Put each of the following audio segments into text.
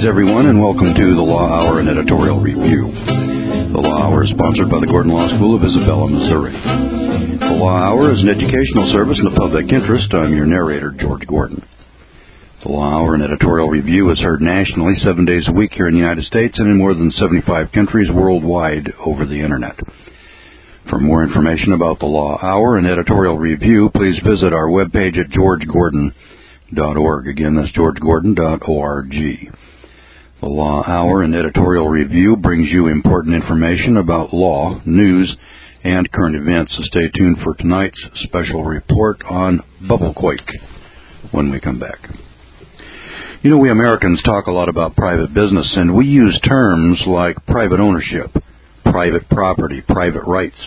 Greetings, everyone, and welcome to the Law Hour and Editorial Review. The Law Hour is sponsored by the Gordon Law School of Isabella, Missouri. The Law Hour is an educational service in the public interest. I'm your narrator, George Gordon. The Law Hour and Editorial Review is heard nationally 7 days a week here in the United States and in more than 75 countries worldwide over the Internet. For more information about the Law Hour and Editorial Review, please visit our webpage at georgegordon.org. Again, that's georgegordon.org. The Law Hour and Editorial Review brings you important information about law, news, and current events. So stay tuned for tonight's special report on Bubblequake when we come back. You know, we Americans talk a lot about private business, and we use terms like private ownership, private property, private rights.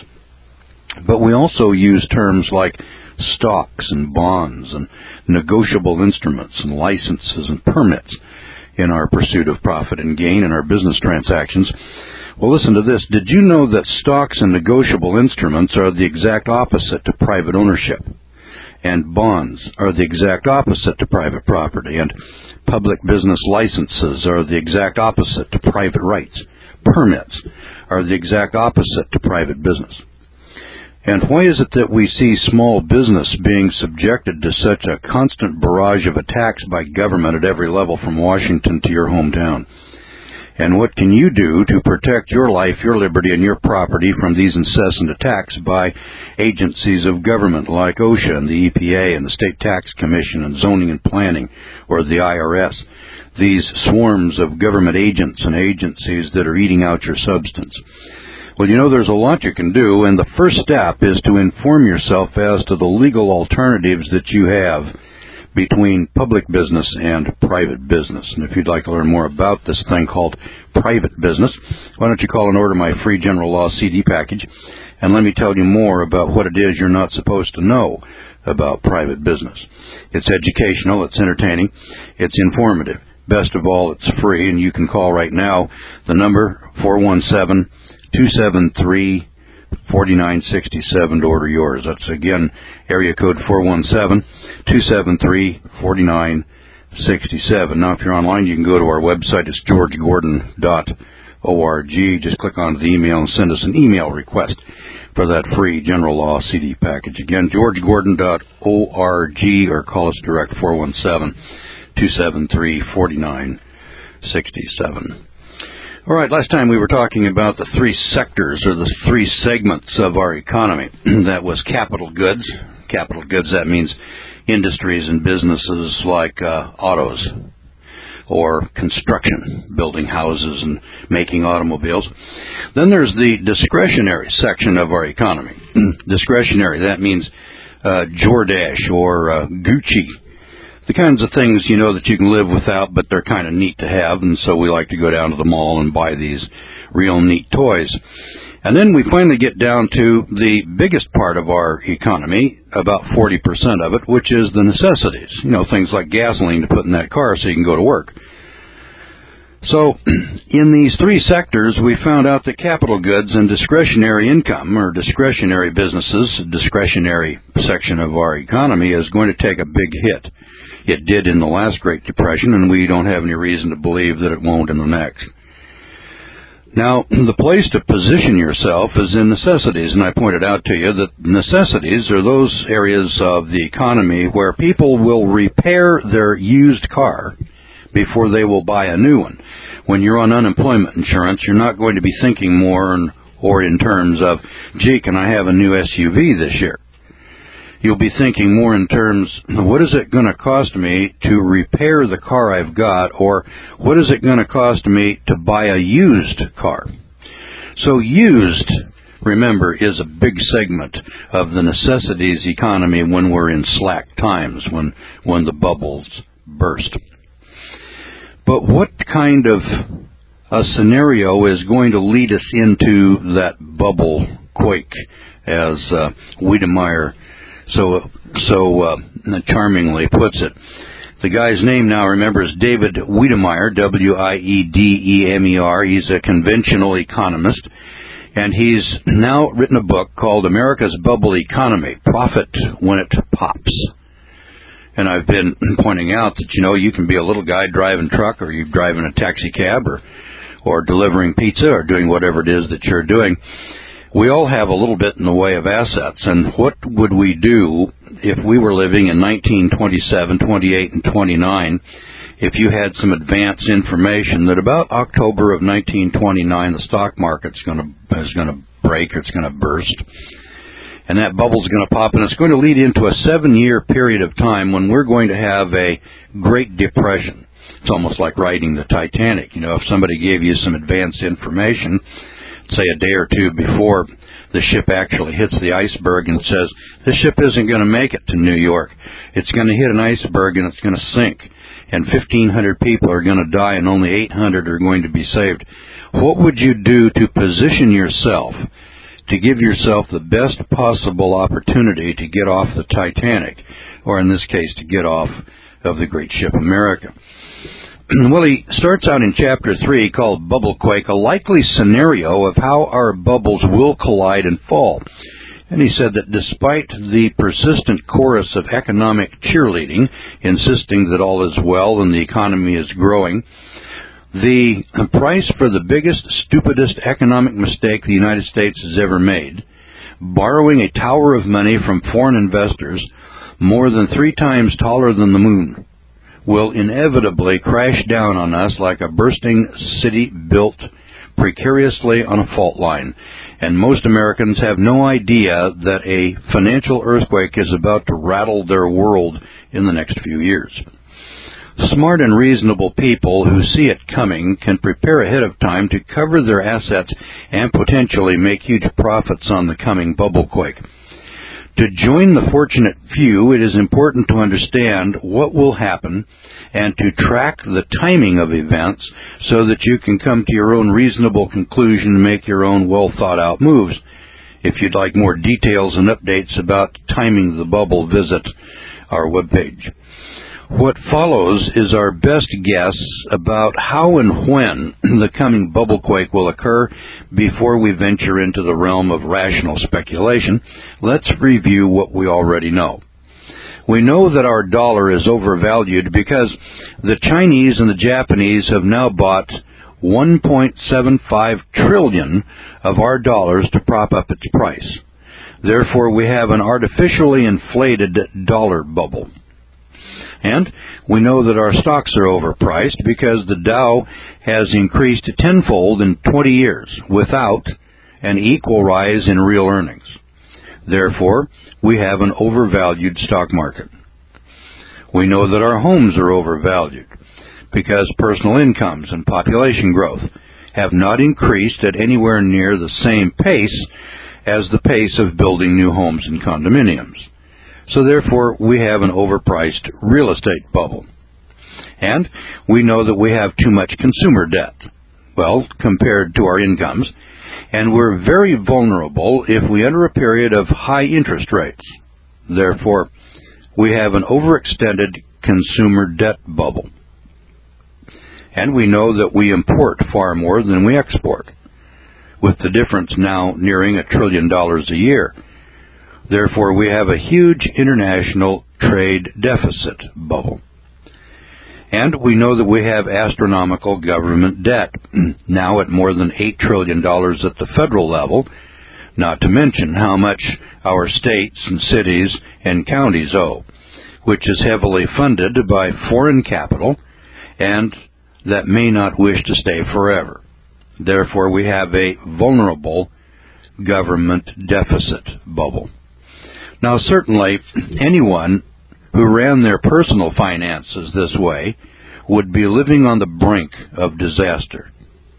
But we also use terms like stocks and bonds and negotiable instruments and licenses and permits in our pursuit of profit and gain in our business transactions. Well, listen to this. Did you know that stocks and negotiable instruments are the exact opposite to private ownership? And bonds are the exact opposite to private property. And public business licenses are the exact opposite to private rights. Permits are the exact opposite to private business. And why is it that we see small business being subjected to such a constant barrage of attacks by government at every level from Washington to your hometown? And what can you do to protect your life, your liberty, and your property from these incessant attacks by agencies of government like OSHA and the EPA and the State Tax Commission and Zoning and Planning, or the IRS? These swarms of government agents and agencies that are eating out your substance. Well, you know, there's a lot you can do, and the first step is to inform yourself as to the legal alternatives that you have between public business and private business. And if you'd like to learn more about this thing called private business, why don't you call and order my free general law CD package, and let me tell you more about what it is you're not supposed to know about private business. It's educational, it's entertaining, it's informative. Best of all, it's free, and you can call right now. The number, 417-273-4967 to order yours. That's, again, area code 417-273-4967. Now, if you're online, you can go to our website. It's georgegordon.org. Just click on the email and send us an email request for that free general law CD package. Again, georgegordon.org, or call us direct, 417-273-4967. All right, last time we were talking about the three sectors, or the three segments of our economy. That was capital goods. Capital goods, that means industries and businesses like autos or construction, building houses and making automobiles. Then there's the discretionary section of our economy. Discretionary, that means Jordache or Gucci. The kinds of things, you know, that you can live without, but they're kind of neat to have, and so we like to go down to the mall and buy these real neat toys. And then we finally get down to the biggest part of our economy, about 40% of it, which is the necessities. You know, things like gasoline to put in that car so you can go to work. So, in these three sectors, we found out that capital goods and discretionary income, or discretionary businesses, discretionary section of our economy, is going to take a big hit. It did in the last Great Depression, and we don't have any reason to believe that it won't in the next. Now, the place to position yourself is in necessities, and I pointed out to you that necessities are those areas of the economy where people will repair their used car before they will buy a new one. When you're on unemployment insurance, you're not going to be thinking more or in terms of, gee, can I have a new SUV this year? You'll be thinking more in terms, what is it going to cost me to repair the car I've got, or what is it going to cost me to buy a used car? So used, remember, is a big segment of the necessities economy when we're in slack times, when the bubbles burst. But what kind of a scenario is going to lead us into that bubble quake, as Wiedemeyer so charmingly puts it? The guy's name now, remember, is David Wiedemeyer, W-I-E-D-E-M-E-R. He's a conventional economist, and he's now written a book called America's Bubble Economy, Profit When It Pops. And I've been pointing out that, you can be a little guy driving truck, or you're driving a taxi cab, or delivering pizza, or doing whatever it is that you're doing. We all have a little bit in the way of assets. And what would we do if we were living in 1927, 28, and 29, if you had some advance information that about October of 1929 the stock market's is going to break, or it's going to burst, and that bubble's going to pop, and it's going to lead into a 7-year period of time when we're going to have a Great Depression. It's almost like riding the Titanic. If somebody gave you some advanced information, say a day or two before the ship actually hits the iceberg, and says, this ship isn't going to make it to New York. It's going to hit an iceberg and it's going to sink, and 1,500 people are going to die and only 800 are going to be saved. What would you do to position yourself, to give yourself the best possible opportunity to get off the Titanic, or in this case, to get off of the great ship America? Well, he starts out in Chapter 3, called Bubblequake, a likely scenario of how our bubbles will collide and fall. And he said that despite the persistent chorus of economic cheerleading, insisting that all is well and the economy is growing, the price for the biggest, stupidest economic mistake the United States has ever made, borrowing a tower of money from foreign investors more than 3 times taller than the moon, will inevitably crash down on us like a bursting city built precariously on a fault line. And most Americans have no idea that a financial earthquake is about to rattle their world in the next few years. Smart and reasonable people who see it coming can prepare ahead of time to cover their assets and potentially make huge profits on the coming bubblequake. To join the fortunate few, it is important to understand what will happen and to track the timing of events so that you can come to your own reasonable conclusion and make your own well-thought-out moves. If you'd like more details and updates about timing the bubble, visit our webpage. What follows is our best guess about how and when the coming bubblequake will occur before we venture into the realm of rational speculation. Let's review what we already know. We know that our dollar is overvalued because the Chinese and the Japanese have now bought 1.75 trillion of our dollars to prop up its price. Therefore, we have an artificially inflated dollar bubble. And we know that our stocks are overpriced because the Dow has increased tenfold in 20 years without an equal rise in real earnings. Therefore, we have an overvalued stock market. We know that our homes are overvalued because personal incomes and population growth have not increased at anywhere near the same pace as the pace of building new homes and condominiums. So therefore, we have an overpriced real estate bubble. And we know that we have too much consumer debt, compared to our incomes, and we're very vulnerable if we enter a period of high interest rates. Therefore, we have an overextended consumer debt bubble. And we know that we import far more than we export, with the difference now nearing $1 trillion a year. Therefore, we have a huge international trade deficit bubble. And we know that we have astronomical government debt, now at more than $8 trillion at the federal level, not to mention how much our states and cities and counties owe, which is heavily funded by foreign capital and that may not wish to stay forever. Therefore, we have a vulnerable government deficit bubble. Now, certainly, anyone who ran their personal finances this way would be living on the brink of disaster.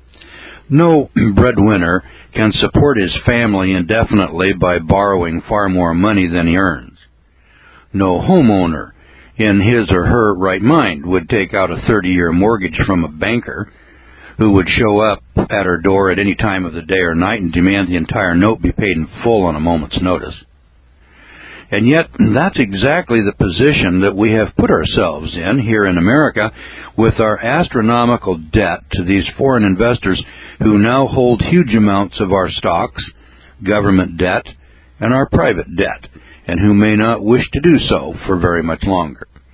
No breadwinner can support his family indefinitely by borrowing far more money than he earns. No homeowner in his or her right mind would take out a 30-year mortgage from a banker who would show up at her door at any time of the day or night and demand the entire note be paid in full on a moment's notice. And yet, that's exactly the position that we have put ourselves in here in America with our astronomical debt to these foreign investors who now hold huge amounts of our stocks, government debt, and our private debt, and who may not wish to do so for very much longer.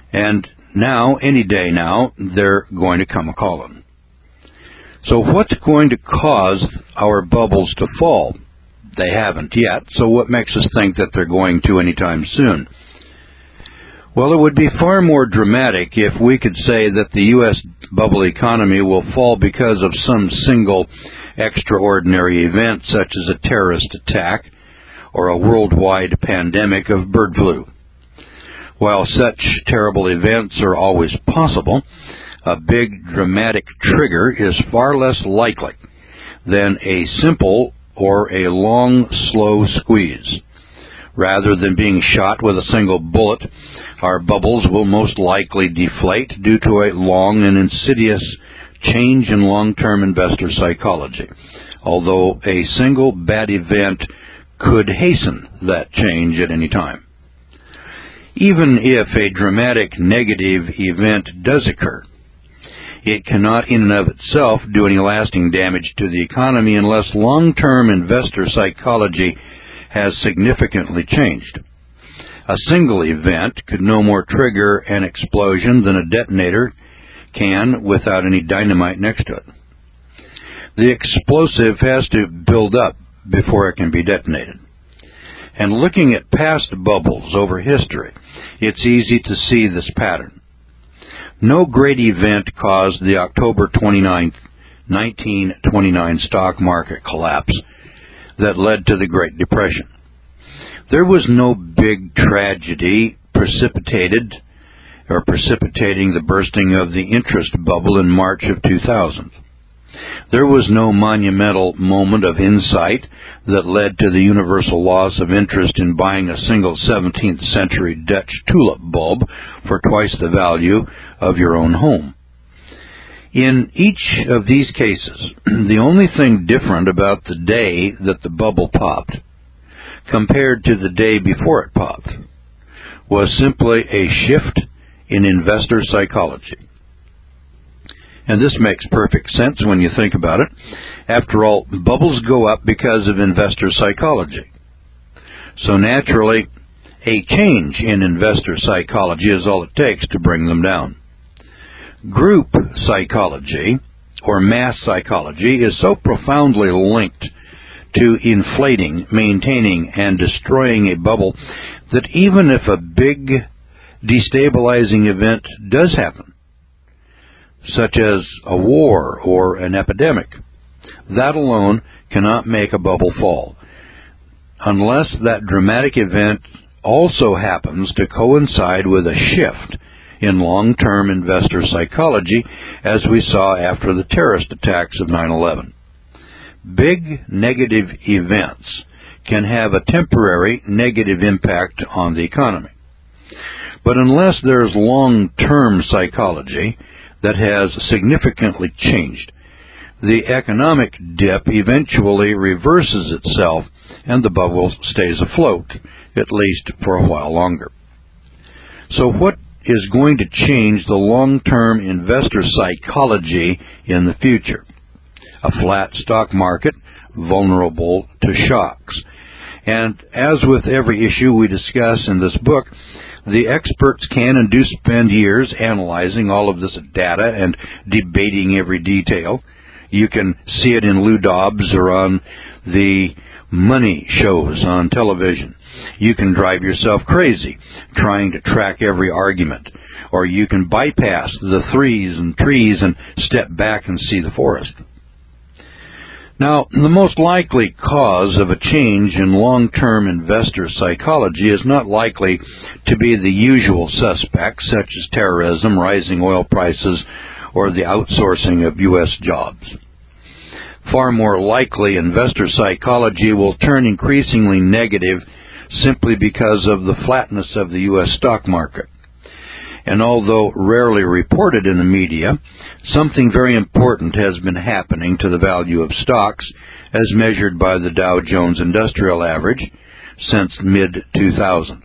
And now, any day now, they're going to come a-calling. So what's going to cause our bubbles to fall? They haven't yet, so what makes us think that they're going to anytime soon? Well, it would be far more dramatic if we could say that the U.S. bubble economy will fall because of some single extraordinary event, such as a terrorist attack or a worldwide pandemic of bird flu. While such terrible events are always possible, a big dramatic trigger is far less likely than a simple or a long, slow squeeze. Rather than being shot with a single bullet, our bubbles will most likely deflate due to a long and insidious change in long-term investor psychology, although a single bad event could hasten that change at any time. Even if a dramatic negative event does occur, it cannot in and of itself do any lasting damage to the economy unless long-term investor psychology has significantly changed. A single event could no more trigger an explosion than a detonator can without any dynamite next to it. The explosive has to build up before it can be detonated. And looking at past bubbles over history, it's easy to see this pattern. No great event caused the October 29, 1929 stock market collapse that led to the Great Depression. There was no big tragedy precipitating the bursting of the interest bubble in March of 2000. There was no monumental moment of insight that led to the universal loss of interest in buying a single 17th century Dutch tulip bulb for twice the value of your own home. In each of these cases, the only thing different about the day that the bubble popped compared to the day before it popped was simply a shift in investor psychology. And this makes perfect sense when you think about it. After all, bubbles go up because of investor psychology. So naturally, a change in investor psychology is all it takes to bring them down. Group psychology, or mass psychology, is so profoundly linked to inflating, maintaining, and destroying a bubble that even if a big destabilizing event does happen, such as a war or an epidemic, that alone cannot make a bubble fall, unless that dramatic event also happens to coincide with a shift in long-term investor psychology, as we saw after the terrorist attacks of 9/11. Big negative events can have a temporary negative impact on the economy. But unless there's long-term psychology that has significantly changed, the economic dip eventually reverses itself and the bubble stays afloat, at least for a while longer. So what is going to change the long-term investor psychology in the future? A flat stock market vulnerable to shocks. And as with every issue we discuss in this book, the experts can and do spend years analyzing all of this data and debating every detail. You can see it in Lou Dobbs or on the money shows on television. You can drive yourself crazy trying to track every argument. Or you can bypass the threes and trees and step back and see the forest. Now, the most likely cause of a change in long-term investor psychology is not likely to be the usual suspects, such as terrorism, rising oil prices, or the outsourcing of U.S. jobs. Far more likely, investor psychology will turn increasingly negative simply because of the flatness of the U.S. stock market. And although rarely reported in the media, something very important has been happening to the value of stocks as measured by the Dow Jones Industrial Average since mid-2000.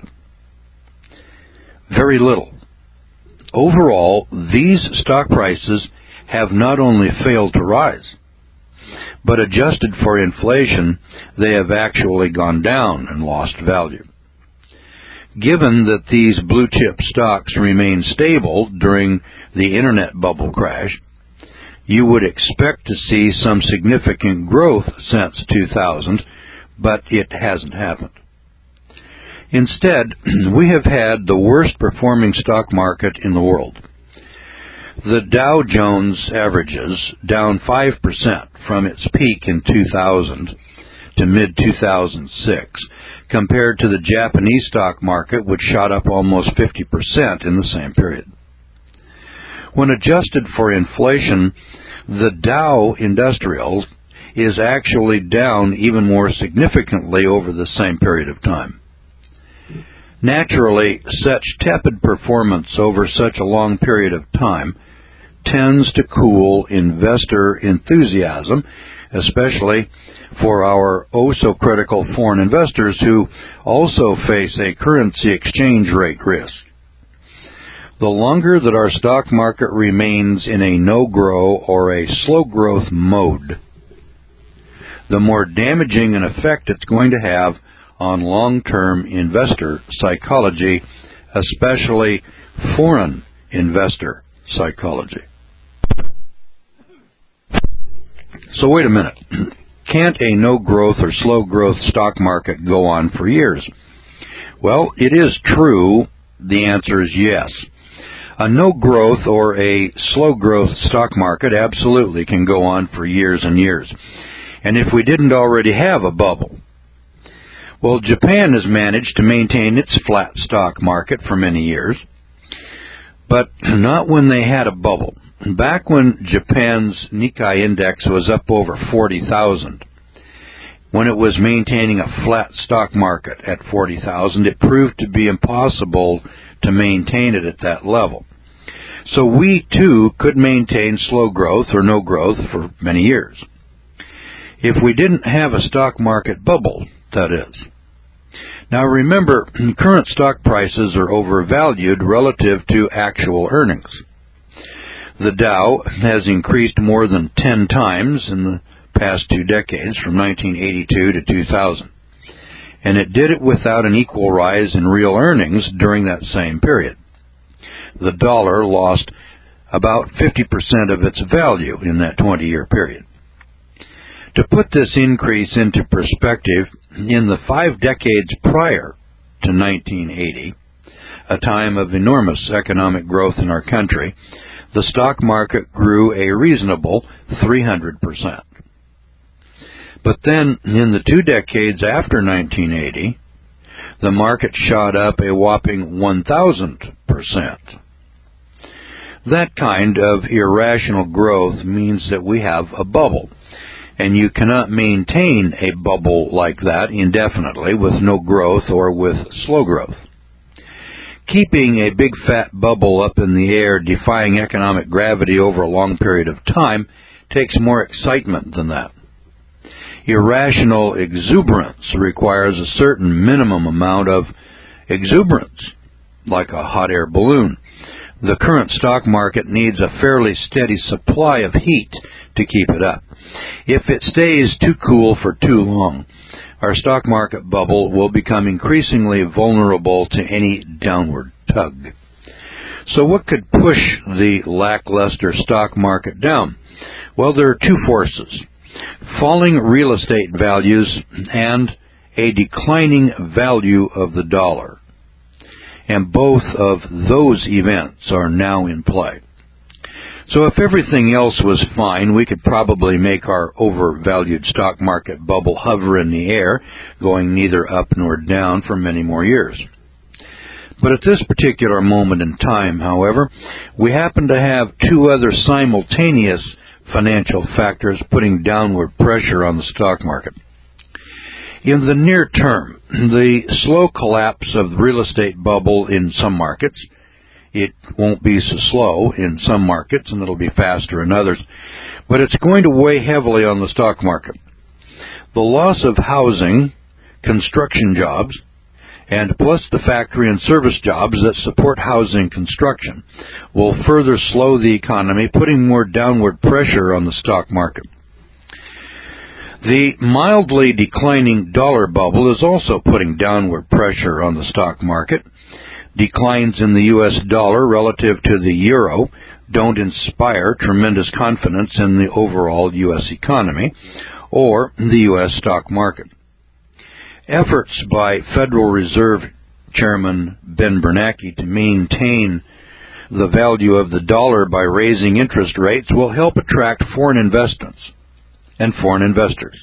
Very little. Overall, these stock prices have not only failed to rise, but adjusted for inflation, they have actually gone down and lost value. Given that these blue-chip stocks remained stable during the internet bubble crash, you would expect to see some significant growth since 2000, but it hasn't happened. Instead, we have had the worst performing stock market in the world. The Dow Jones averages down 5% from its peak in 2000 to mid-2006, compared to the Japanese stock market, which shot up almost 50% in the same period. When adjusted for inflation, the Dow Industrial is actually down even more significantly over the same period of time. Naturally, such tepid performance over such a long period of time tends to cool investor enthusiasm, especially for our oh-so-critical foreign investors who also face a currency exchange rate risk. The longer that our stock market remains in a no-grow or a slow-growth mode, the more damaging an effect it's going to have on long-term investor psychology, especially foreign investor psychology. So wait a minute. Can't a no-growth or slow-growth stock market go on for years? Well, it is true. The answer is yes. A no-growth or a slow-growth stock market absolutely can go on for years and years. And if we didn't already have a bubble, well, Japan has managed to maintain its flat stock market for many years, but not when they had a bubble. Back when Japan's Nikkei index was up over 40,000, when it was maintaining a flat stock market at 40,000, it proved to be impossible to maintain it at that level. So we, too, could maintain slow growth or no growth for many years. If we didn't have a stock market bubble, that is. Now remember, current stock prices are overvalued relative to actual earnings. The Dow has increased more than 10 times in the past 2 decades, from 1982 to 2000. And it did it without an equal rise in real earnings during that same period. The dollar lost about 50% of its value in that 20-year period. To put this increase into perspective, in the 5 decades prior to 1980, a time of enormous economic growth in our country, the stock market grew a reasonable 300%. But then, in the 2 decades after 1980, the market shot up a whopping 1,000%. That kind of irrational growth means that we have a bubble, and you cannot maintain a bubble like that indefinitely with no growth or with slow growth. Keeping a big fat bubble up in the air defying economic gravity over a long period of time takes more excitement than that. Irrational exuberance requires a certain minimum amount of exuberance, like a hot air balloon. The current stock market needs a fairly steady supply of heat to keep it up. If it stays too cool for too long, our stock market bubble will become increasingly vulnerable to any downward tug. So what could push the lackluster stock market down? Well, there are 2 forces: falling real estate values and a declining value of the dollar. And both of those events are now in play. So if everything else was fine, we could probably make our overvalued stock market bubble hover in the air, going neither up nor down for many more years. But at this particular moment in time, however, we happen to have 2 other simultaneous financial factors putting downward pressure on the stock market. In the near term, the slow collapse of the real estate bubble in some markets — it won't be so slow in some markets, and it'll be faster in others, but it's going to weigh heavily on the stock market. The loss of housing, construction jobs, and plus the factory and service jobs that support housing construction will further slow the economy, putting more downward pressure on the stock market. The mildly declining dollar bubble is also putting downward pressure on the stock market. Declines in the U.S. dollar relative to the euro don't inspire tremendous confidence in the overall U.S. economy or the U.S. stock market. Efforts by Federal Reserve Chairman Ben Bernanke to maintain the value of the dollar by raising interest rates will help attract foreign investments and foreign investors,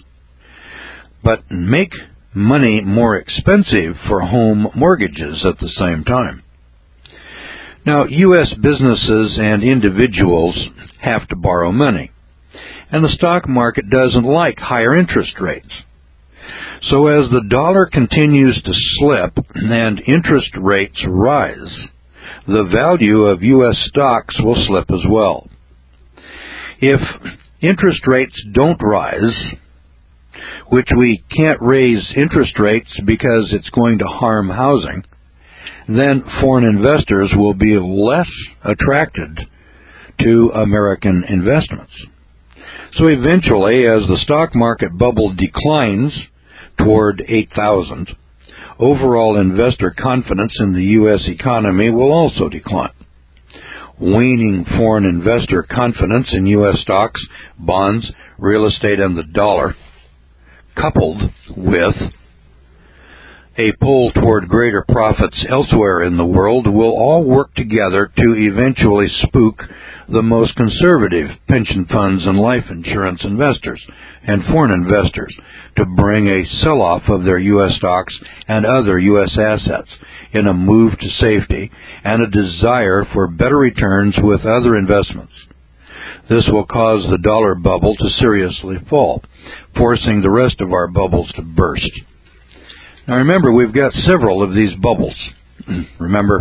but make money more expensive for home mortgages at the same time. Now, U.S. businesses and individuals have to borrow money, and the stock market doesn't like higher interest rates. So as the dollar continues to slip and interest rates rise, the value of U.S. stocks will slip as well. If interest rates don't rise, which we can't raise interest rates because it's going to harm housing, then foreign investors will be less attracted to American investments. So eventually, as the stock market bubble declines toward 8,000, overall investor confidence in the U.S. economy will also decline. Waning foreign investor confidence in U.S. stocks, bonds, real estate, and the dollar, coupled with a pull toward greater profits elsewhere in the world, will all work together to eventually spook the most conservative pension funds and life insurance investors and foreign investors to bring a sell-off of their U.S. stocks and other U.S. assets in a move to safety and a desire for better returns with other investments. This will cause the dollar bubble to seriously fall, forcing the rest of our bubbles to burst. Now remember, we've got several of these bubbles. Remember,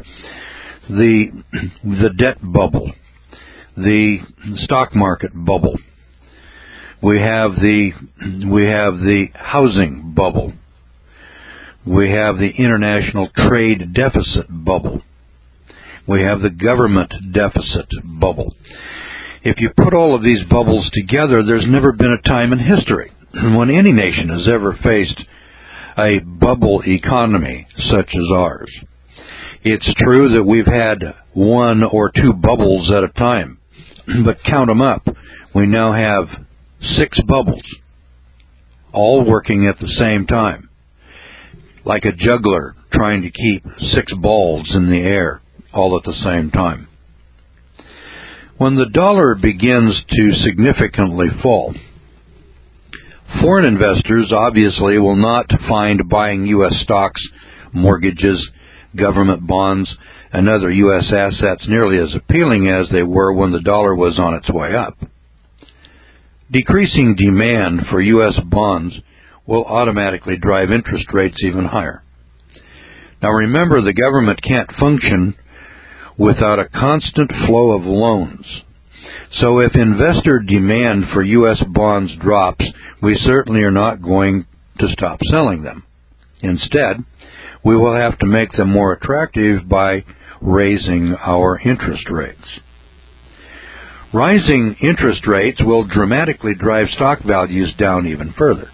the debt bubble, the stock market bubble. We have the housing bubble. We have the international trade deficit bubble. We have the government deficit bubble. If you put all of these bubbles together, there's never been a time in history when any nation has ever faced a bubble economy such as ours. It's true that we've had one or two bubbles at a time, but count them up. We now have 6 bubbles, all working at the same time, like a juggler trying to keep 6 balls in the air all at the same time. When the dollar begins to significantly fall, foreign investors obviously will not find buying U.S. stocks, mortgages, government bonds, and other U.S. assets nearly as appealing as they were when the dollar was on its way up. Decreasing demand for U.S. bonds will automatically drive interest rates even higher. Now remember, the government can't function without a constant flow of loans. So if investor demand for U.S. bonds drops, we certainly are not going to stop selling them. Instead, we will have to make them more attractive by raising our interest rates. Rising interest rates will dramatically drive stock values down even further.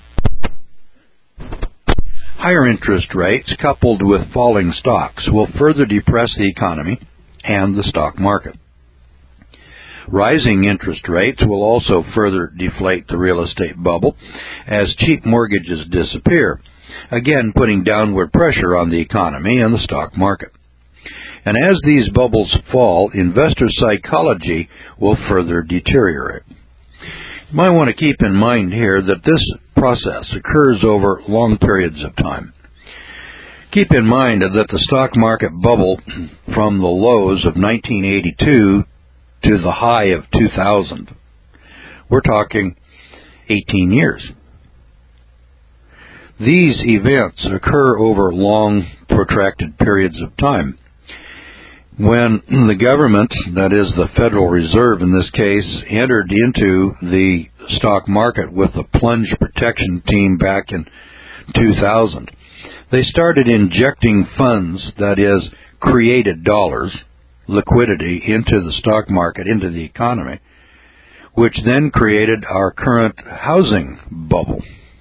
Higher interest rates, coupled with falling stocks, will further depress the economy and the stock market. Rising interest rates will also further deflate the real estate bubble as cheap mortgages disappear, again putting downward pressure on the economy and the stock market. And as these bubbles fall, investor psychology will further deteriorate. You might want to keep in mind here that this process occurs over long periods of time. Keep in mind that the stock market bubble from the lows of 1982 to the high of 2000, we're talking 18 years. These events occur over long, protracted periods of time. When the government, that is the Federal Reserve in this case, entered into the stock market with the plunge protection team back in 2000, they started injecting funds, that is, created dollars, liquidity, into the stock market, into the economy, which then created our current housing bubble.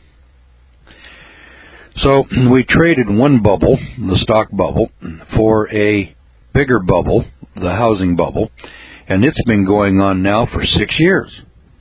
So we traded one bubble, the stock bubble, for a bigger bubble, the housing bubble, and it's been going on now for 6 years.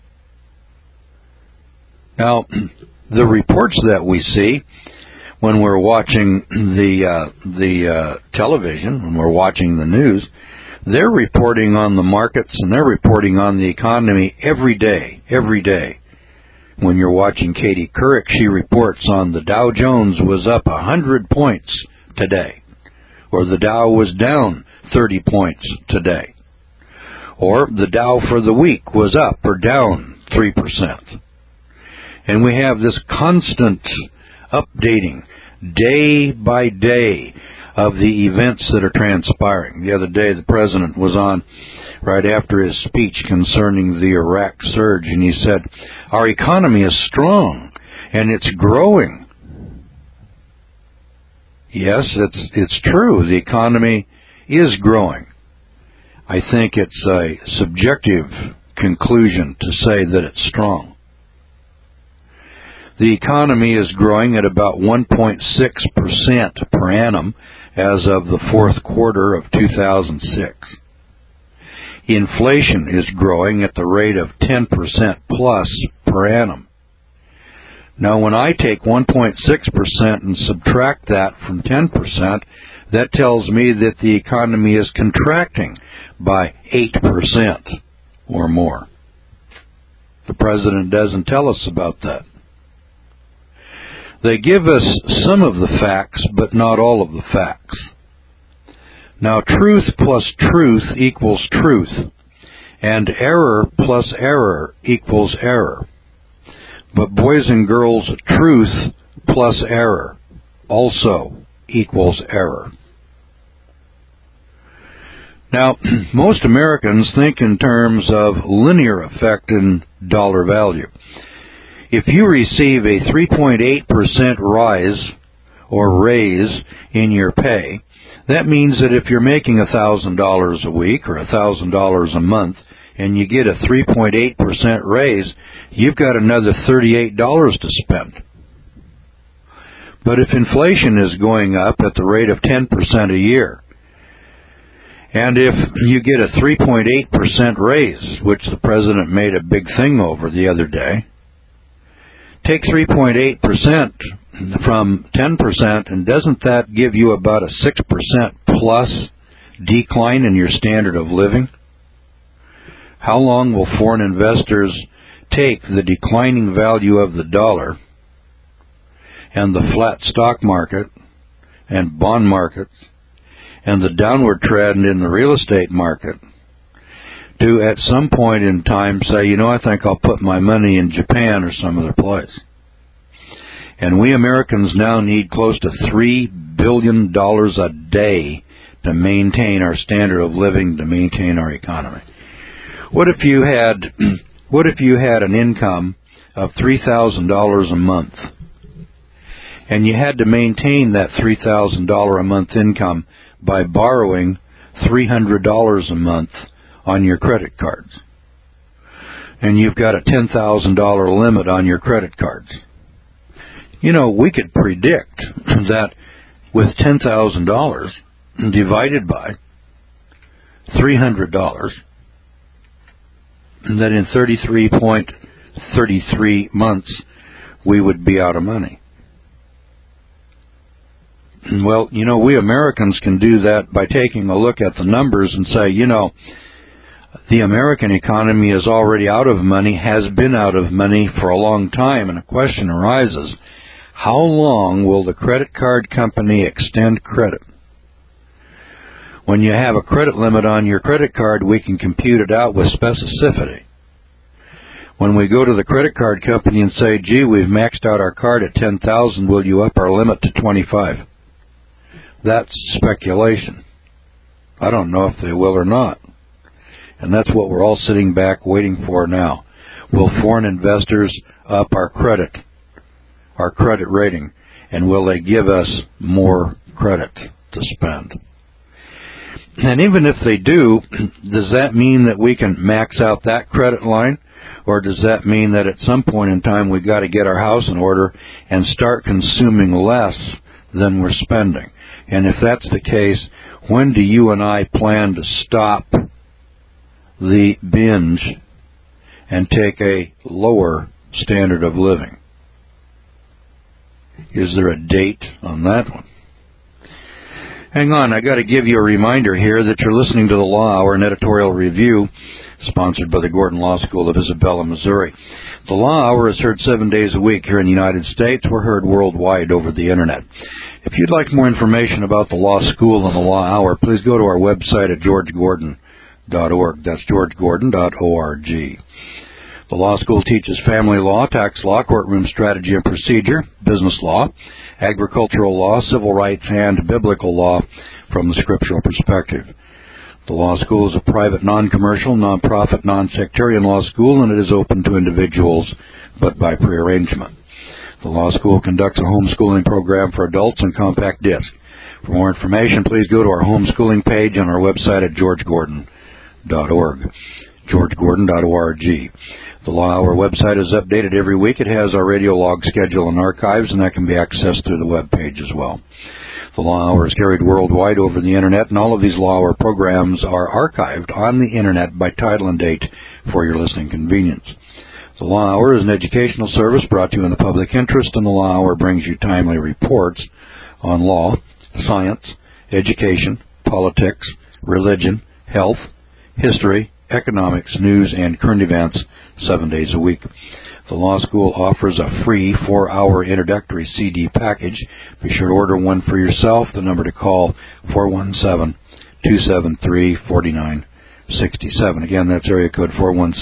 Now, the reports that we see when we're watching the television, when we're watching the news, they're reporting on the markets and they're reporting on the economy every day. When you're watching Katie Couric, she reports on the Dow Jones was up 100 points today, or the Dow was down 30 points today, or the Dow for the week was up or down 3%. And we have this constant updating day by day of the events that are transpiring. The other day the president was on right after his speech concerning the Iraq surge, and he said, our economy is strong and it's growing. Yes, it's true. The economy is growing. I think it's a subjective conclusion to say that it's strong. The economy is growing at about 1.6% per annum as of the fourth quarter of 2006. Inflation is growing at the rate of 10% plus per annum. Now, when I take 1.6% and subtract that from 10%, that tells me that the economy is contracting by 8% or more. The president doesn't tell us about that. They give us some of the facts, but not all of the facts. Now, truth plus truth equals truth, and error plus error equals error. But boys and girls, truth plus error also equals error. Now, most Americans think in terms of linear effect in dollar value. If you receive a 3.8% rise or raise in your pay, that means that if you're making $1,000 a week or $1,000 a month and you get a 3.8% raise, you've got another $38 to spend. But if inflation is going up at the rate of 10% a year, and if you get a 3.8% raise, which the president made a big thing over the other day, take 3.8% from 10%, and doesn't that give you about a 6% plus decline in your standard of living? How long will foreign investors take the declining value of the dollar and the flat stock market and bond markets and the downward trend in the real estate market to, at some point in time, say, I think I'll put my money in Japan or some other place? And we Americans now need close to $3 billion a day to maintain our standard of living, to maintain our economy. What if you had an income of $3,000 a month, and you had to maintain that $3,000 a month income by borrowing $300 a month on your credit cards, and you've got a $10,000 limit on your credit cards? We could predict that with $10,000 divided by $300, that in 33.33 months we would be out of money. Well, we Americans can do that by taking a look at the numbers and say, the American economy is already out of money, has been out of money for a long time, and a question arises: how long will the credit card company extend credit? When you have a credit limit on your credit card, we can compute it out with specificity. When we go to the credit card company and say, gee, we've maxed out our card at $10,000, will you up our limit to $25,000? That's speculation. I don't know if they will or not. And that's what we're all sitting back waiting for now. Will foreign investors up our credit rating, and will they give us more credit to spend? And even if they do, does that mean that we can max out that credit line? Or does that mean that at some point in time we've got to get our house in order and start consuming less than we're spending? And if that's the case, when do you and I plan to stop the binge and take a lower standard of living? Is there a date on that one? Hang on, I got to give you a reminder here that you're listening to the Law Hour, an editorial review sponsored by the Gordon Law School of Isabella, Missouri. The Law Hour is heard 7 days a week here in the United States. We're heard worldwide over the Internet. If you'd like more information about the Law School and the Law Hour, please go to our website at georgegordon.org. That's georgegordon.org. The law school teaches family law, tax law, courtroom strategy and procedure, business law, agricultural law, civil rights, and biblical law from the scriptural perspective. The law school is a private, non-commercial, non-profit, non-sectarian law school, and it is open to individuals, but by prearrangement. The law school conducts a homeschooling program for adults on compact disc. For more information, please go to our homeschooling page on our website at georgegordon.org. georgegordon.org. The Law Hour website is updated every week. It has our radio log schedule and archives, and that can be accessed through the web page as well. The Law Hour is carried worldwide over the Internet, and all of these Law Hour programs are archived on the Internet by title and date for your listening convenience. The Law Hour is an educational service brought to you in the public interest, and the Law Hour brings you timely reports on law, science, education, politics, religion, health, history, economics, news, and current events 7 days a week. The law school offers a free 4-hour introductory CD package. Be sure to order one for yourself. The number to call, 417-273-4967. Again, that's area code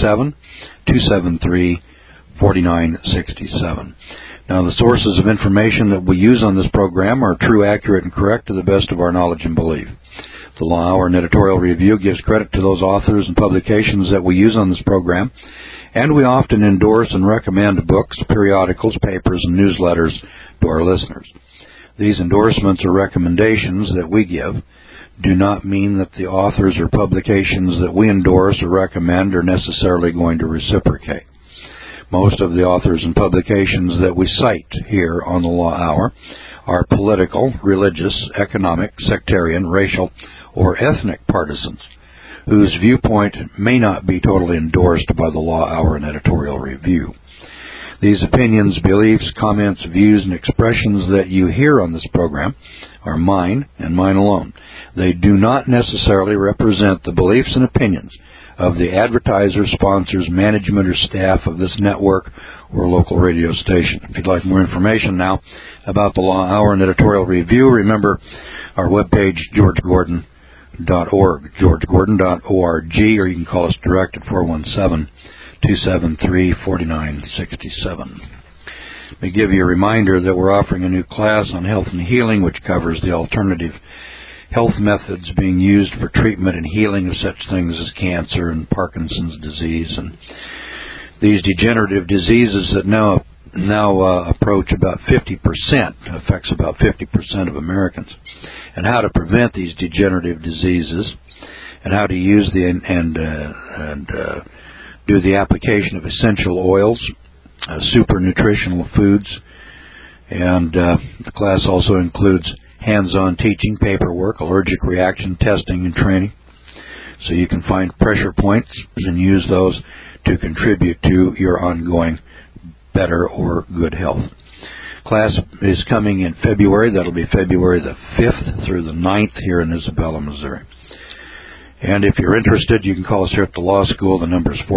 417-273-4967. Now, the sources of information that we use on this program are true, accurate, and correct to the best of our knowledge and belief. The Law Hour and editorial review gives credit to those authors and publications that we use on this program, and we often endorse and recommend books, periodicals, papers, and newsletters to our listeners. These endorsements or recommendations that we give do not mean that the authors or publications that we endorse or recommend are necessarily going to reciprocate. Most of the authors and publications that we cite here on the Law Hour are political, religious, economic, sectarian, racial, or ethnic partisans whose viewpoint may not be totally endorsed by the Law Hour and editorial review. These opinions, beliefs, comments, views, and expressions that you hear on this program are mine and mine alone. They do not necessarily represent the beliefs and opinions of the advertisers, sponsors, management, or staff of this network or local radio station. If you'd like more information now about the Law Hour and editorial review, remember our webpage, georgegordon.org, georgegordon.org, or you can call us direct at 417-273-4967. Let me give you a reminder that we're offering a new class on health and healing, which covers the alternative health methods being used for treatment and healing of such things as cancer and Parkinson's disease, and these degenerative diseases that now approach about 50%, affects about 50% of Americans, and how to prevent these degenerative diseases, and how to use do the application of essential oils, super nutritional foods, and the class also includes hands-on teaching, paperwork, allergic reaction testing, and training. So you can find pressure points and use those to contribute to your ongoing better or good health. Class is coming in February. That'll be February the 5th through the 9th here in Isabella, Missouri. And if you're interested, you can call us here at the law school. The number is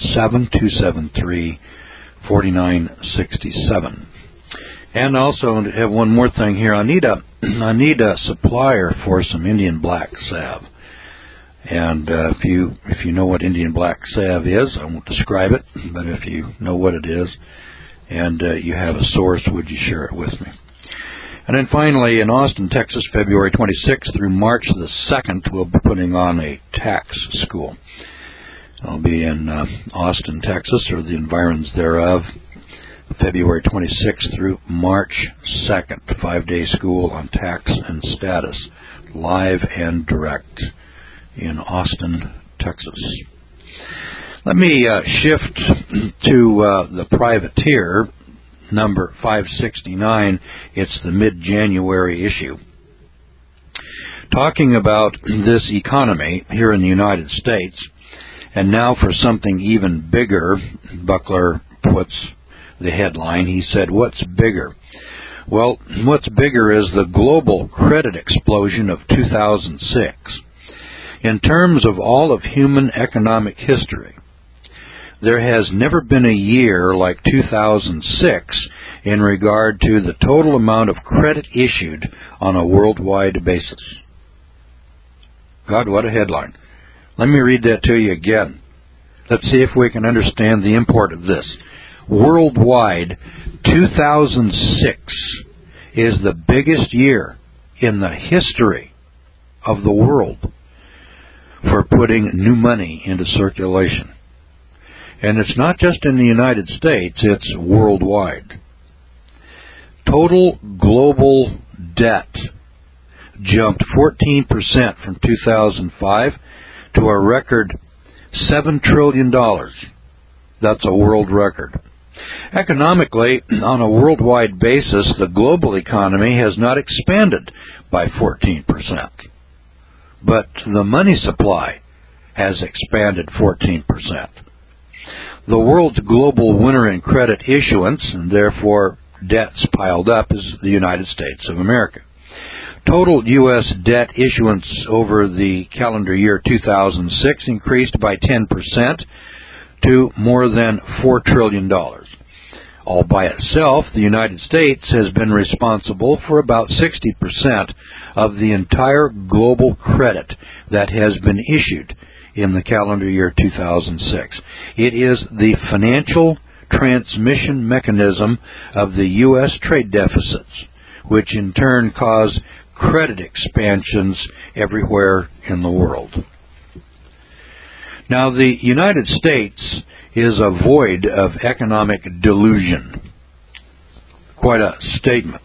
417-273-4967. And also, I have one more thing here. I need a supplier for some Indian black salve. And if you know what Indian black salve is, I won't describe it, but if you know what it is and you have a source, would you share it with me? And then finally, in Austin, Texas, February 26th through March the 2nd, we'll be putting on a tax school. I'll be in Austin, Texas, or the environs thereof, February 26th through March 2nd, 5-day school on tax and status, live and direct in Austin, Texas. Let me shift to the privateer, number 569. It's the mid-January issue. Talking about this economy here in the United States, and now for something even bigger, Buckler puts the headline. He said, what's bigger? Well, what's bigger is the global credit explosion of 2006. In terms of all of human economic history, there has never been a year like 2006 in regard to the total amount of credit issued on a worldwide basis. God, what a headline. Let me read that to you again. Let's see if we can understand the import of this. Worldwide, 2006 is the biggest year in the history of the world for putting new money into circulation. And it's not just in the United States, it's worldwide. Total global debt jumped 14% from 2005 to a record $7 trillion. That's a world record. Economically, on a worldwide basis, the global economy has not expanded by 14%. But the money supply has expanded 14%. The world's global winner in credit issuance, and therefore debts piled up, is the United States of America. Total U.S. debt issuance over the calendar year 2006 increased by 10% to more than $4 trillion. All by itself, the United States has been responsible for about 60% of the entire global credit that has been issued in the calendar year 2006. It is the financial transmission mechanism of the U.S. trade deficits, which in turn cause credit expansions everywhere in the world. Now, the United States is void of economic delusion. Quite a statement.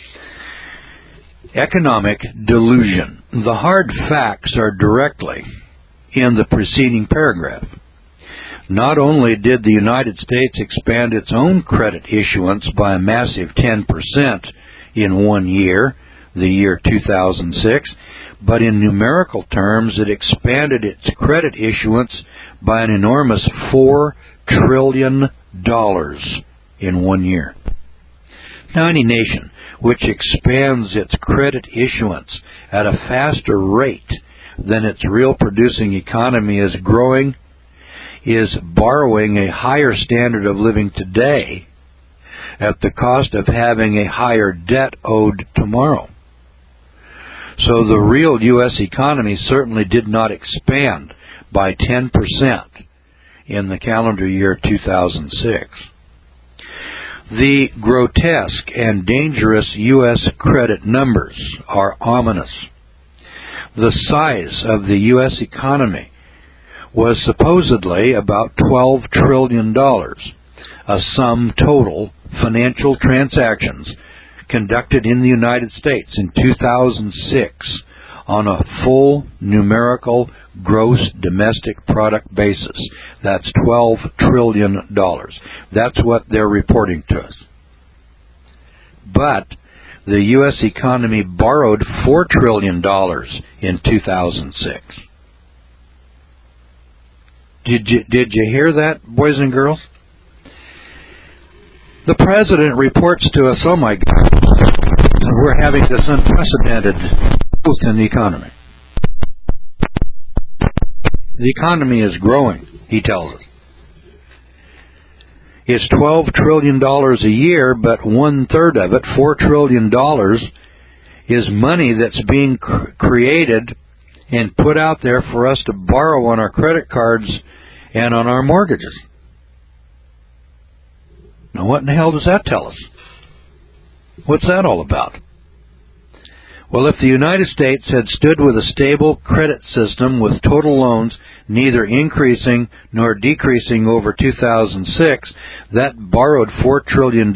Economic delusion. The hard facts are directly in the preceding paragraph. Not only did the United States expand its own credit issuance by a massive 10% in 1 year, the year 2006, but in numerical terms it expanded its credit issuance by an enormous $4 trillion in 1 year. Now, any nation which expands its credit issuance at a faster rate than its real producing economy is growing is borrowing a higher standard of living today at the cost of having a higher debt owed tomorrow. So the real U.S. economy certainly did not expand by 10% in the calendar year 2006. The grotesque and dangerous U.S. credit numbers are ominous. The size of the U.S. economy was supposedly about $12 trillion, a sum total financial transactions conducted in the United States in 2006 on a full numerical gross domestic product basis. That's $12 trillion. That's what they're reporting to us. But the U.S. economy borrowed $4 trillion in 2006. Did you hear that, boys and girls? The President reports to us, oh my God, we're having this unprecedented growth in the economy. The economy is growing, he tells us. It's $12 trillion a year, but 1/3 of it, $4 trillion, is money that's being created and put out there for us to borrow on our credit cards and on our mortgages. Now, what in the hell does that tell us? What's that all about? Well, if the United States had stood with a stable credit system with total loans neither increasing nor decreasing over 2006, that borrowed $4 trillion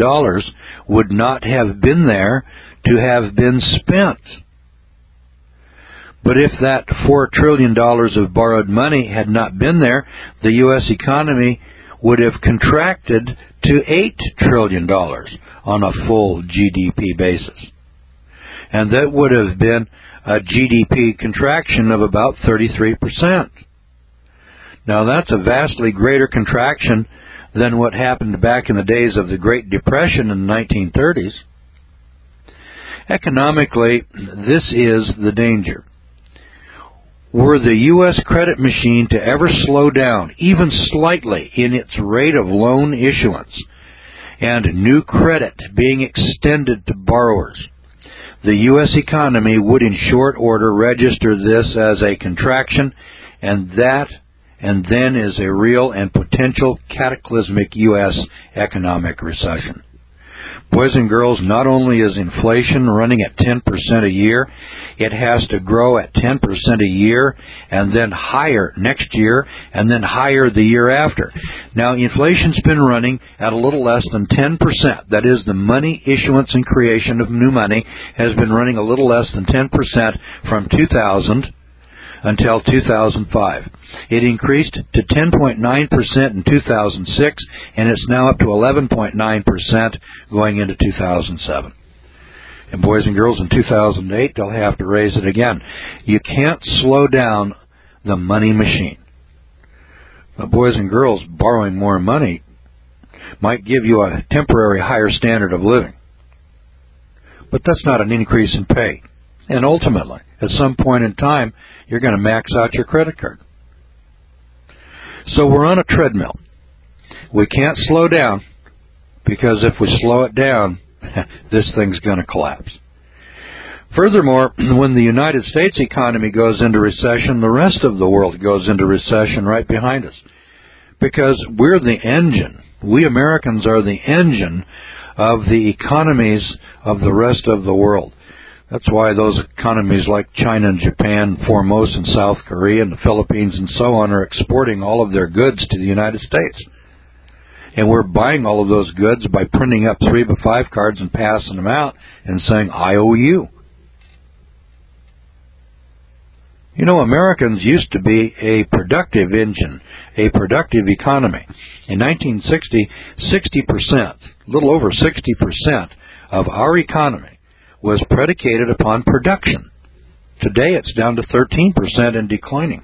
would not have been there to have been spent. But if that $4 trillion of borrowed money had not been there, the U.S. economy would have contracted to $8 trillion on a full GDP basis. And that would have been a GDP contraction of about 33%. Now that's a vastly greater contraction than what happened back in the days of the Great Depression in the 1930s. Economically, this is the danger. Were the U.S. credit machine to ever slow down, even slightly, in its rate of loan issuance and new credit being extended to borrowers, the U.S. economy would in short order register this as a contraction, and then is a real and potential cataclysmic U.S. economic recession. Boys and girls, not only is inflation running at 10% a year, it has to grow at 10% a year and then higher next year and then higher the year after. Now, inflation's been running at a little less than 10%. That is, the money issuance and creation of new money has been running a little less than 10% from 2000 until 2005. It increased to 10.9% in 2006, and it's now up to 11.9% going into 2007. And boys and girls, in 2008, they'll have to raise it again. You can't slow down the money machine. But boys and girls, borrowing more money might give you a temporary higher standard of living. But that's not an increase in pay. And ultimately, at some point in time, you're going to max out your credit card. So we're on a treadmill. We can't slow down, because if we slow it down, this thing's going to collapse. Furthermore, when the United States economy goes into recession, the rest of the world goes into recession right behind us. Because we're the engine. We Americans are the engine of the economies of the rest of the world. That's why those economies like China and Japan, Formosa and South Korea and the Philippines and so on are exporting all of their goods to the United States. And we're buying all of those goods by printing up 3x5 cards and passing them out and saying, I owe you. You know, Americans used to be a productive engine, a productive economy. In 1960, 60%, a little over 60% of our economy was predicated upon production. Today it's down to 13% and declining.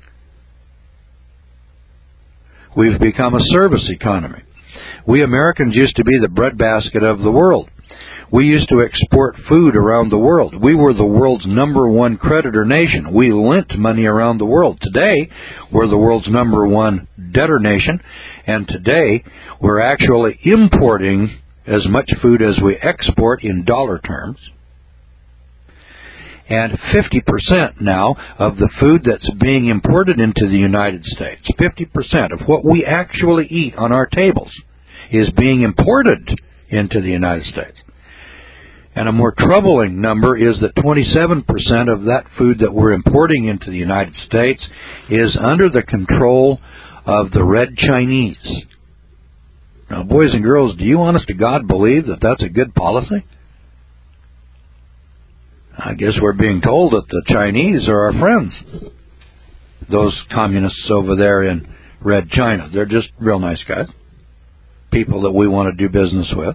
We've become a service economy. We Americans used to be the breadbasket of the world. We used to export food around the world. We were the world's #1 creditor nation. We lent money around the world. Today, we're the world's #1 debtor nation, and today we're actually importing as much food as we export in dollar terms. And 50% now of the food that's being imported into the United States, 50% of what we actually eat on our tables is being imported into the United States. And a more troubling number is that 27% of that food that we're importing into the United States is under the control of the Red Chinese. Now, boys and girls, do you honest to God believe that that's a good policy? I guess we're being told that the Chinese are our friends. Those communists over there in Red China, they're just real nice guys. People that we want to do business with.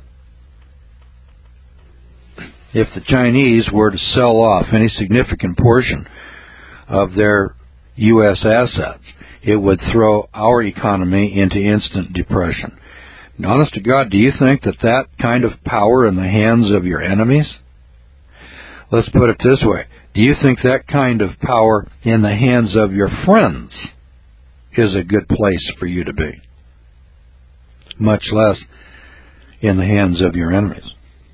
If the Chinese were to sell off any significant portion of their U.S. assets, it would throw our economy into instant depression. And honest to God, do you think that that kind of power in the hands of your enemies? Let's put it this way. Do you think that kind of power in the hands of your friends is a good place for you to be? Much less in the hands of your enemies.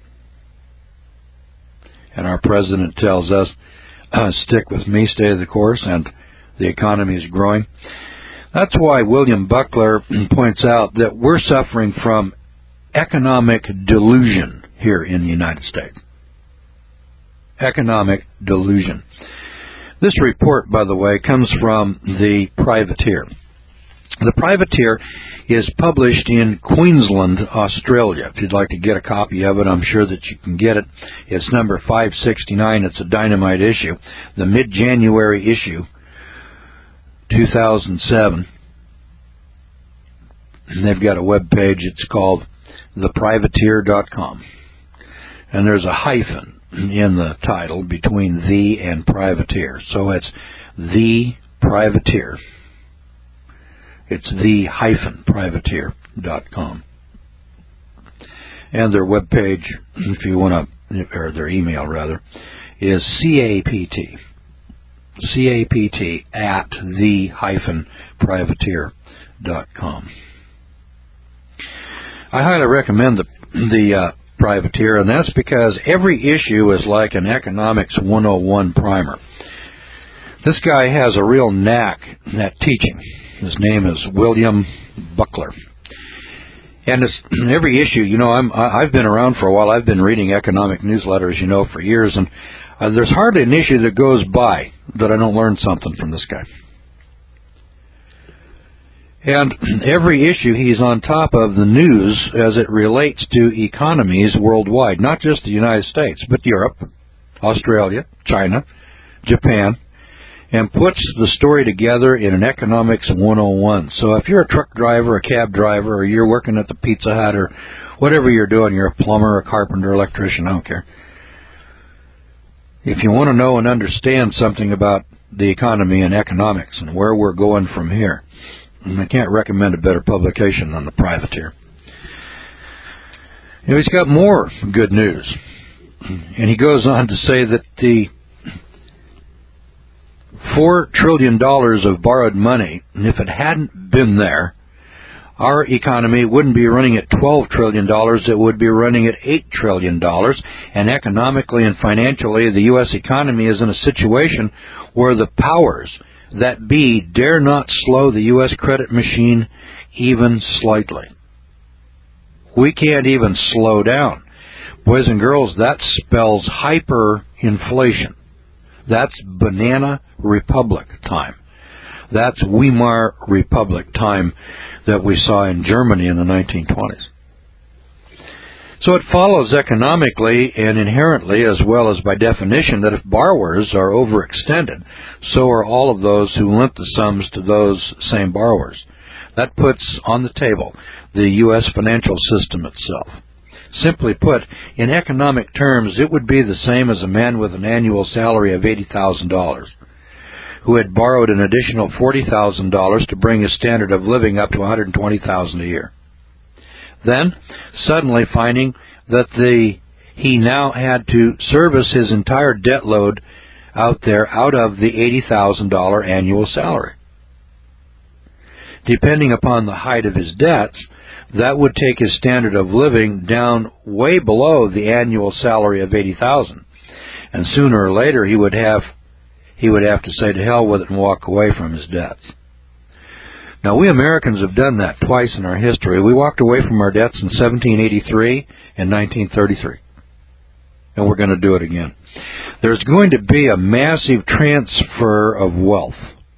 And our president tells us, stick with me, stay the course, and the economy is growing. That's why William Buckler points out that we're suffering from economic delusion here in the United States. Economic delusion. This report, by the way, comes from the Privateer. The Privateer is published in Queensland, Australia. If you'd like to get a copy of it, I'm sure that you can get it. It's number 569. It's a dynamite issue, the mid-January issue, 2007. And they've got a web page. It's called theprivateer.com. And there's a hyphen in the title between the and privateer. So it's the privateer. It's the-privateer.com. And their web page, if you want to, or their email rather, is CAPT at the-privateer.com. I highly recommend the Privateer, and that's because every issue is like an Economics 101 primer. This guy has a real knack at teaching. His name is William Buckler. And every issue, I've been around for a while. I've been reading economic newsletters, for years, and there's hardly an issue that goes by that I don't learn something from this guy. And every issue he's on top of the news as it relates to economies worldwide, not just the United States, but Europe, Australia, China, Japan, and puts the story together in an Economics 101. So if you're a truck driver, a cab driver, or you're working at the Pizza Hut, or whatever you're doing, you're a plumber, a carpenter, electrician, I don't care. If you want to know and understand something about the economy and economics and where we're going from here, I can't recommend a better publication than the Privateer. He's got more good news. And he goes on to say that the $4 trillion of borrowed money, if it hadn't been there, our economy wouldn't be running at $12 trillion, it would be running at $8 trillion. And economically and financially, the U.S. economy is in a situation where the powers that be dare not slow the U.S. credit machine even slightly. We can't even slow down. Boys and girls, that spells hyperinflation. That's Banana Republic time. That's Weimar Republic time that we saw in Germany in the 1920s. So it follows economically and inherently, as well as by definition, that if borrowers are overextended, so are all of those who lent the sums to those same borrowers. That puts on the table the U.S. financial system itself. Simply put, in economic terms, it would be the same as a man with an annual salary of $80,000 who had borrowed an additional $40,000 to bring his standard of living up to $120,000 a year. Then, suddenly finding that he now had to service his entire debt load out of the $80,000 annual salary. Depending upon the height of his debts, that would take his standard of living down way below the annual salary of $80,000, and sooner or later he would have to say to hell with it and walk away from his debts. Now, we Americans have done that twice in our history. We walked away from our debts in 1783 and 1933, and we're going to do it again. There's going to be a massive transfer of wealth,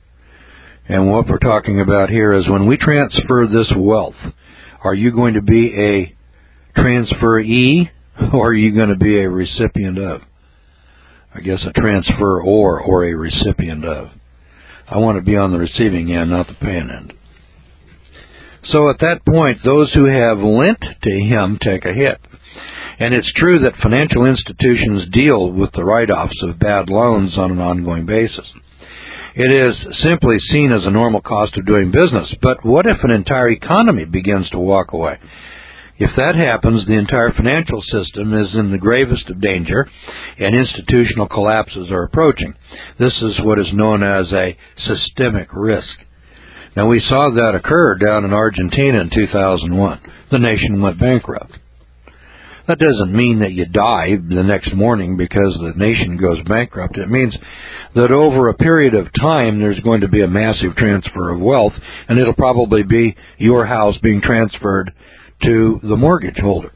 and what we're talking about here is when we transfer this wealth, are you going to be a transferee, or are you going to be a recipient of? I guess a transferor or a recipient of. I want to be on the receiving end, not the paying end. So at that point, those who have lent to him take a hit. And it's true that financial institutions deal with the write-offs of bad loans on an ongoing basis. It is simply seen as a normal cost of doing business. But what if an entire economy begins to walk away? If that happens, the entire financial system is in the gravest of danger, and institutional collapses are approaching. This is what is known as a systemic risk. Now, we saw that occur down in Argentina in 2001. The nation went bankrupt. That doesn't mean that you die the next morning because the nation goes bankrupt. It means that over a period of time, there's going to be a massive transfer of wealth, and it'll probably be your house being transferred to the mortgage holder,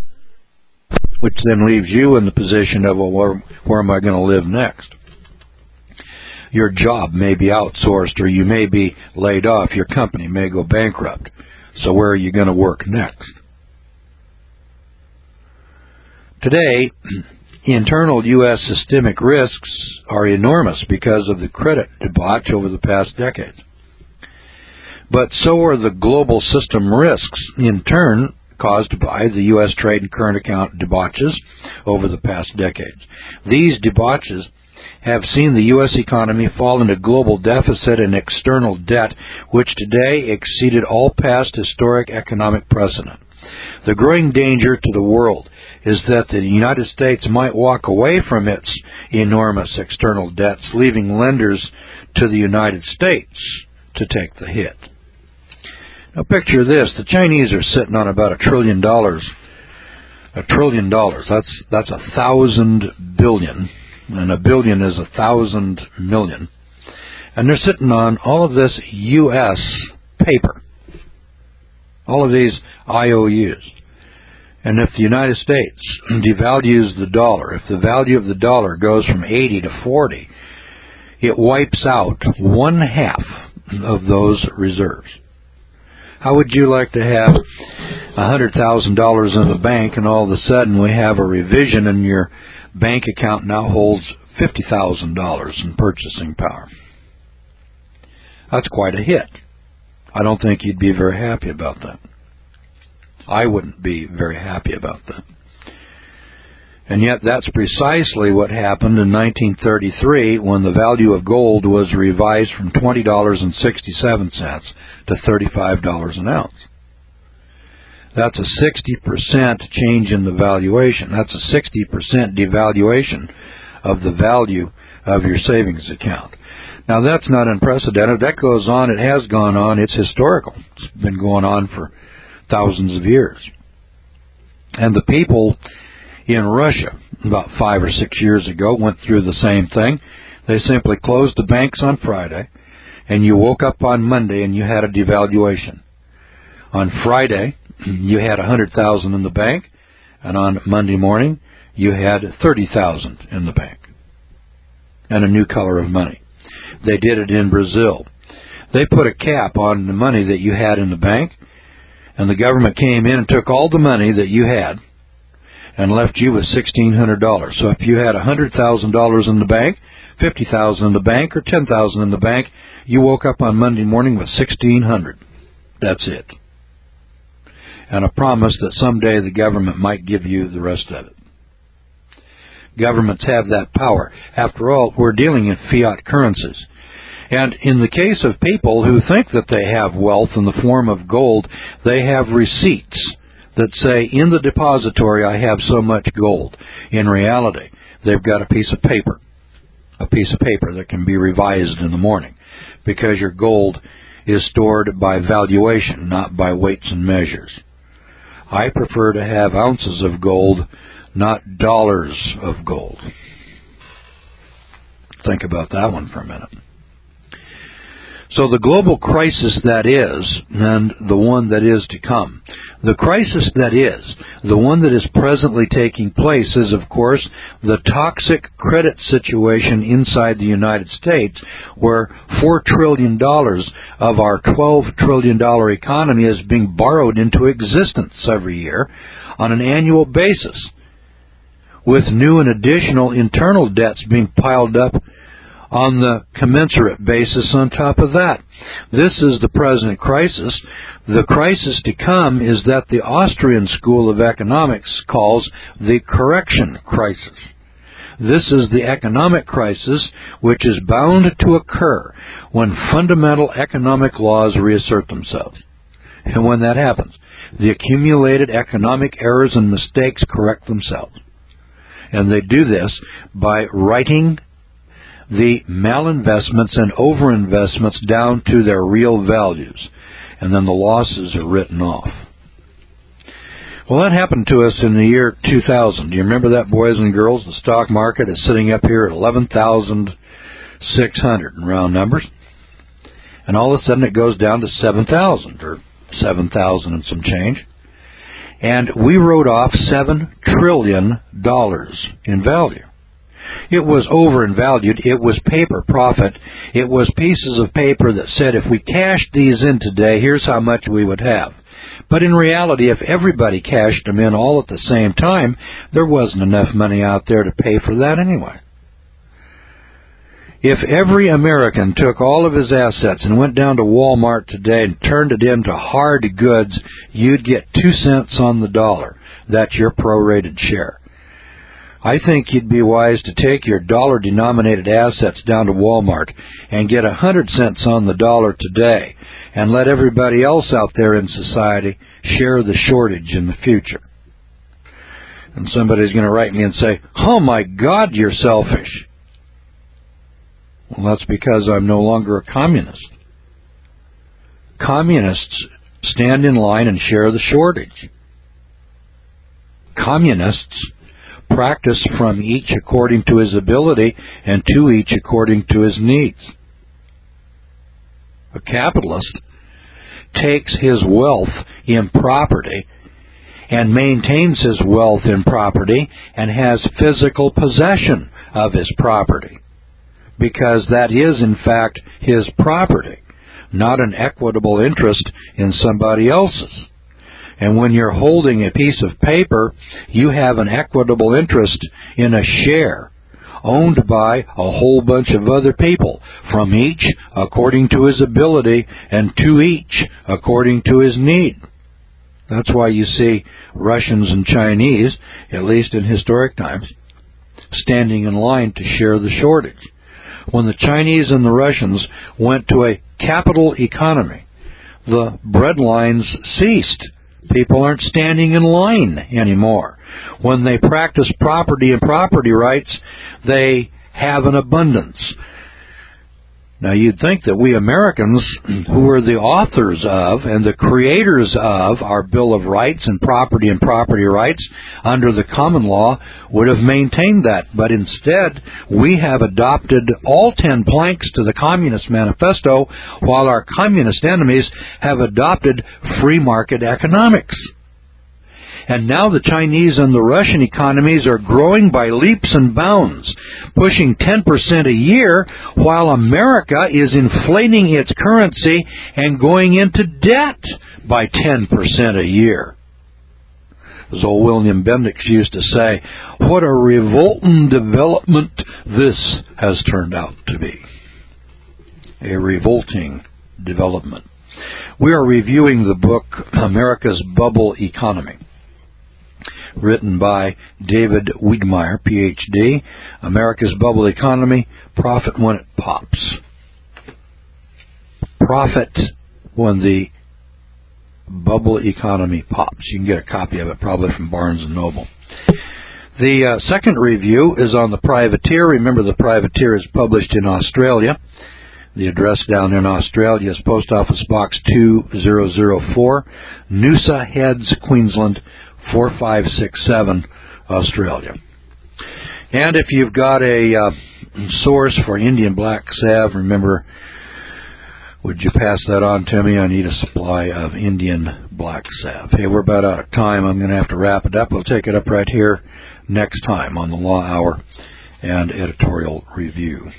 which then leaves you in the position of, well, where am I going to live next? Your job may be outsourced, or you may be laid off. Your company may go bankrupt. So where are you going to work next? Today, internal U.S. systemic risks are enormous because of the credit debauch over the past decades. But so are the global system risks, in turn caused by the U.S. trade and current account debauches over the past decades. These debauches have seen the U.S. economy fall into global deficit and external debt, which today exceeded all past historic economic precedent. The growing danger to the world is that the United States might walk away from its enormous external debts, leaving lenders to the United States to take the hit. Now picture this. The Chinese are sitting on about $1 trillion. $1 trillion. That's 1,000 billion. And a billion is 1,000 million. And they're sitting on all of this U.S. paper. All of these IOUs. And if the United States devalues the dollar, if the value of the dollar goes from 80 to 40, it wipes out 1/2 of those reserves. How would you like to have $100,000 in the bank and all of a sudden we have a revision and your bank account now holds $50,000 in purchasing power? That's quite a hit. I don't think you'd be very happy about that. I wouldn't be very happy about that. And yet that's precisely what happened in 1933 when the value of gold was revised from $20.67 to $35 an ounce. That's a 60% change in the valuation. That's a 60% devaluation of the value of your savings account. Now that's not unprecedented. That goes on. It has gone on. It's historical. It's been going on for thousands of years. And the people in Russia, about 5 or 6 years ago, went through the same thing. They simply closed the banks on Friday, and you woke up on Monday and you had a devaluation. On Friday, you had 100,000 in the bank, and on Monday morning, you had 30,000 in the bank, and a new color of money. They did it in Brazil. They put a cap on the money that you had in the bank, and the government came in and took all the money that you had and left you with $1,600. So if you had $100,000 in the bank, $50,000 in the bank, or $10,000 in the bank, you woke up on Monday morning with $1,600. That's it. And a promise that someday the government might give you the rest of it. Governments have that power. After all, we're dealing in fiat currencies. And in the case of people who think that they have wealth in the form of gold, they have receipts that say, in the depository I have so much gold. In reality, they've got a piece of paper that can be revised in the morning, because your gold is stored by valuation, not by weights and measures. I prefer to have ounces of gold, not dollars of gold. Think about that one for a minute. So the global crisis that is, and the one that is to come. The crisis that is, the one that is presently taking place, is, of course, the toxic credit situation inside the United States, where $4 trillion of our $12 trillion economy is being borrowed into existence every year on an annual basis, with new and additional internal debts being piled up on the commensurate basis on top of that. This is the present crisis. The crisis to come is that the Austrian School of Economics calls the correction crisis. This is the economic crisis which is bound to occur when fundamental economic laws reassert themselves. And when that happens, the accumulated economic errors and mistakes correct themselves. And they do this by writing the malinvestments and overinvestments down to their real values, and then the losses are written off. Well, that happened to us in the year 2000. Do you remember that, boys and girls? The stock market is sitting up here at 11,600 in round numbers, and all of a sudden it goes down to 7,000, or 7,000 and some change, and we wrote off $7 trillion in value. It was over-valued. It was paper profit. It was pieces of paper that said if we cashed these in today, here's how much we would have. But in reality, if everybody cashed them in all at the same time, there wasn't enough money out there to pay for that anyway. If every American took all of his assets and went down to Walmart today and turned it into hard goods, you'd get 2 cents on the dollar. That's your prorated share. I think you'd be wise to take your dollar-denominated assets down to Walmart and get 100 cents on the dollar today and let everybody else out there in society share the shortage in the future. And somebody's going to write me and say, "Oh my God, you're selfish." Well, that's because I'm no longer a communist. Communists stand in line and share the shortage. Communists practice from each according to his ability and to each according to his needs. A capitalist takes his wealth in property and maintains his wealth in property and has physical possession of his property, because that is, in fact, his property, not an equitable interest in somebody else's. And when you're holding a piece of paper, you have an equitable interest in a share owned by a whole bunch of other people, from each according to his ability and to each according to his need. That's why you see Russians and Chinese, at least in historic times, standing in line to share the shortage. When the Chinese and the Russians went to a capital economy, the bread lines ceased. People aren't standing in line anymore. When they practice property and property rights, they have an abundance. Now, you'd think that we Americans, who are the authors of and the creators of our Bill of Rights and property rights under the common law, would have maintained that. But instead, we have adopted all 10 planks to the Communist Manifesto, while our communist enemies have adopted free market economics. And now the Chinese and the Russian economies are growing by leaps and bounds, pushing 10% a year, while America is inflating its currency and going into debt by 10% a year. As old William Bendix used to say, what a revolting development this has turned out to be. A revolting development. We are reviewing the book America's Bubble Economy, written by David Wiedemeyer, Ph.D., America's Bubble Economy, Profit When It Pops. Profit when the bubble economy pops. You can get a copy of it probably from Barnes & Noble. The second review is on The Privateer. Remember, The Privateer is published in Australia. The address down in Australia is Post Office Box 2004, Noosa Heads, Queensland, 4567, Australia. And if you've got a source for Indian black salve, remember, would you pass that on to me? I need a supply of Indian black salve. Hey, we're about out of time. I'm going to have to wrap it up. We'll take it up right here next time on the Law Hour and Editorial Review.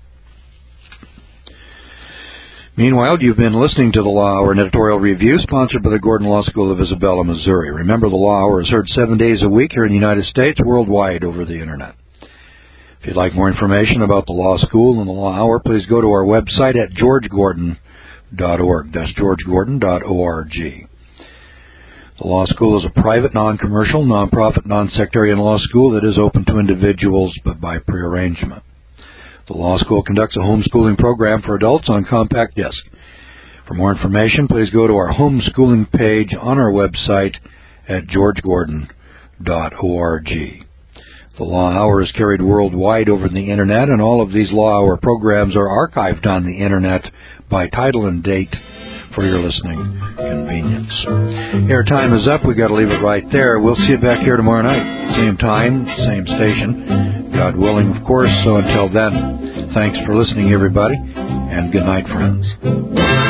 Meanwhile, you've been listening to the Law Hour and Editorial Review, sponsored by the Gordon Law School of Isabella, Missouri. Remember, the Law Hour is heard 7 days a week here in the United States, worldwide over the Internet. If you'd like more information about the Law School and the Law Hour, please go to our website at georgegordon.org. That's georgegordon.org. The Law School is a private, non-commercial, non-profit, non-sectarian law school that is open to individuals, but by prearrangement. The Law School conducts a homeschooling program for adults on compact disc. For more information, please go to our homeschooling page on our website at georgegordon.org. The Law Hour is carried worldwide over the Internet, and all of these Law Hour programs are archived on the Internet by title and date for your listening convenience. Airtime is up. We've got to leave it right there. We'll see you back here tomorrow night. Same time, same station. God willing, of course. So until then, thanks for listening, everybody, and good night, friends.